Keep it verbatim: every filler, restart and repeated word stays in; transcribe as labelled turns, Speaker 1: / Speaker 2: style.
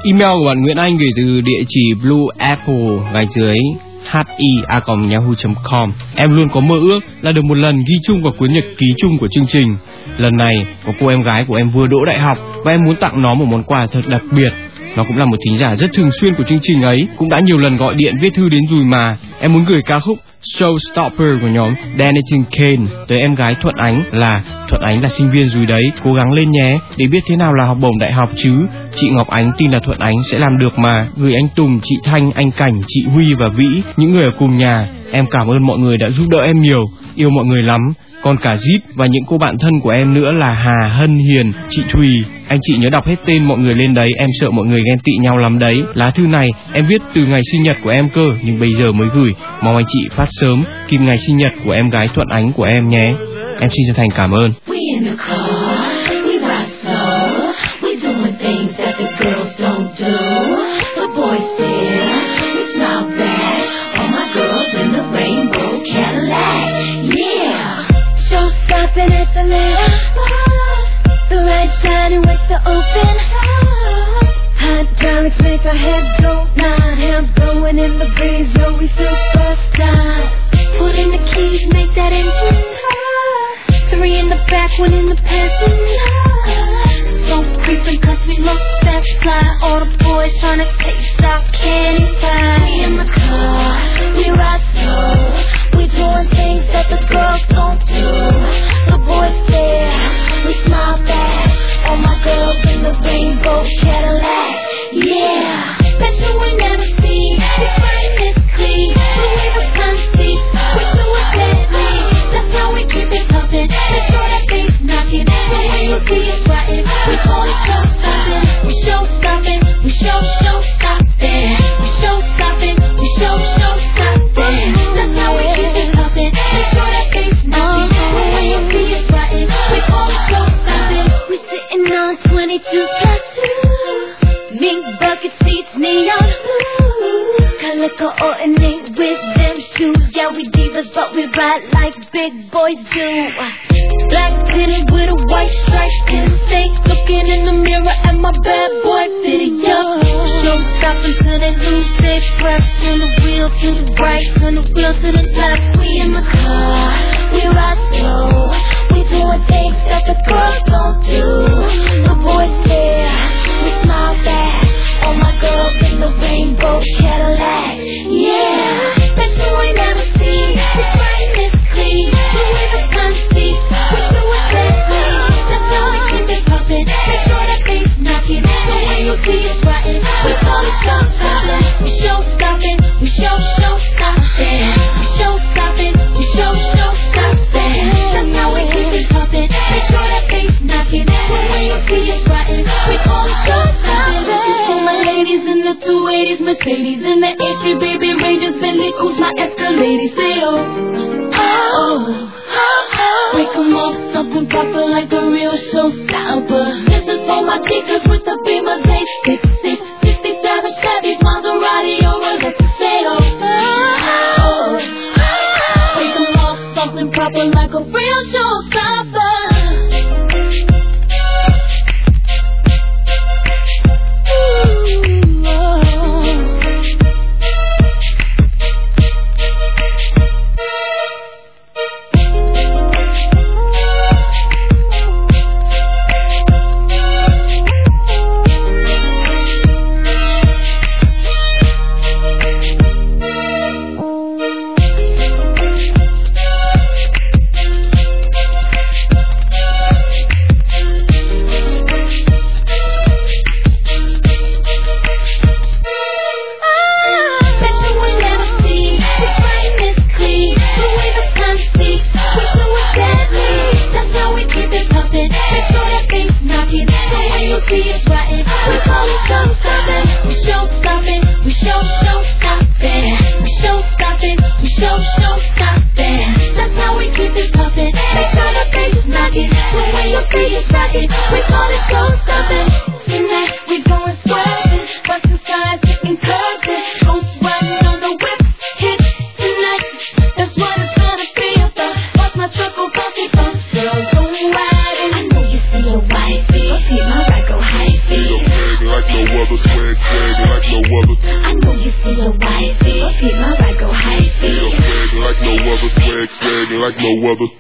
Speaker 1: Email của bạn Nguyễn Anh gửi từ địa chỉ blueapple gạch dưới hi a còng yahoo chấm com. Em luôn có mơ ước là được một lần ghi chung vào cuốn nhật ký chung của chương trình. Lần này có cô em gái của em vừa đỗ đại học và em muốn tặng nó một món quà thật đặc biệt. Nó cũng là một thính giả rất thường xuyên của chương trình ấy, cũng đã nhiều lần gọi điện viết thư đến rồi mà. Em muốn gửi ca khúc Showstopper của nhóm Danity Kane tới em gái Thuận Ánh là Thuận Ánh là sinh viên rồi đấy, cố gắng lên nhé, để biết thế nào là học bổng đại học chứ. Chị Ngọc Ánh tin là Thuận Ánh sẽ làm được mà. Gửi anh Tùng, chị Thanh, anh Cảnh, chị Huy và Vĩ, những người ở cùng nhà. Em cảm ơn mọi người đã giúp đỡ em nhiều, yêu mọi người lắm. Còn cả Zip và những cô bạn thân của em nữa là Hà, Hân, Hiền, chị Thùy. Anh chị nhớ đọc hết tên mọi người lên đấy, em sợ mọi người ghen tị nhau lắm đấy. Lá thư này em viết từ ngày sinh nhật của em cơ, nhưng bây giờ mới gửi. Mong anh chị phát sớm kịp ngày sinh nhật của em gái Thuận Ánh của em nhé. Em xin chân thành cảm ơn.
Speaker 2: At the lamp, the red shining with the open hydraulics make our heads go nine, hands blowing in the breeze, yo, we superstars. Pulling the keys, make that engine three in the back, one in the passenger. So creeping cause we look that fly, all the boys trying to taste our candy pie. We in the car, we ride slow, we doing things that the girls don't do. The boys stare, we smile back. All my girls in the rainbow Cadillac. Yeah, bet you ain't never seen this fine, this clean. Louis Vuitton seats, we do it deadly. That's how we keep it pumping. Make sure that bass knocking. But when you see us riding, we call it show stopping. We show stopping, we show show stopping. We show stopping, we show show stopping. That's how we keep it pumping. Make sure that bass knocking. But when you see us riding, we call it show stopping. We sitting on twenty-two plus two, mink bucket seats, neon blue, color coordinate with them shoes. Yeah, we divas, but we ride like big boys do. Black fitted with a white stripe and stay looking in the mirror at my bad boy video. Show stopping till they lose their breath. Turn the wheel to the right, turn the wheel to the left. We in the car, we ride slow, we doing things that the girls don't do. The boys stare, we smile back. All my girls in the rainbow Cadillac. Yeah, bet you ain't never seen this fine, this clean. Louis Vuitton seats, we do it deadly. That's how we keep it pumping. Make sure that bass knocking. But when you see us riding, we call it show stopping. We show stopping, we show show stopping. We show stopping, we show show stopping. That's how we keep it pumping. Make sure that bass knocking. But when you see us riding, we call it show stopping. For my ladies in the two eighties, Mercedes in the H three, baby Rangers, Bentley, Cruise, my Escalade. Say oh, oh, oh, oh. Break 'em off something proper like a real showstopper. This is for my dickers with the Beamer, they six six, sixty-seven Chevys, Maserati, or a Lexus. Say oh, oh, oh. Break 'em off something proper like a real showstopper.
Speaker 3: no other. Swag, swag like no other.
Speaker 2: I know you see your wifey, but feel my ride go high.
Speaker 3: Swag like no other. Swag, swag like no other.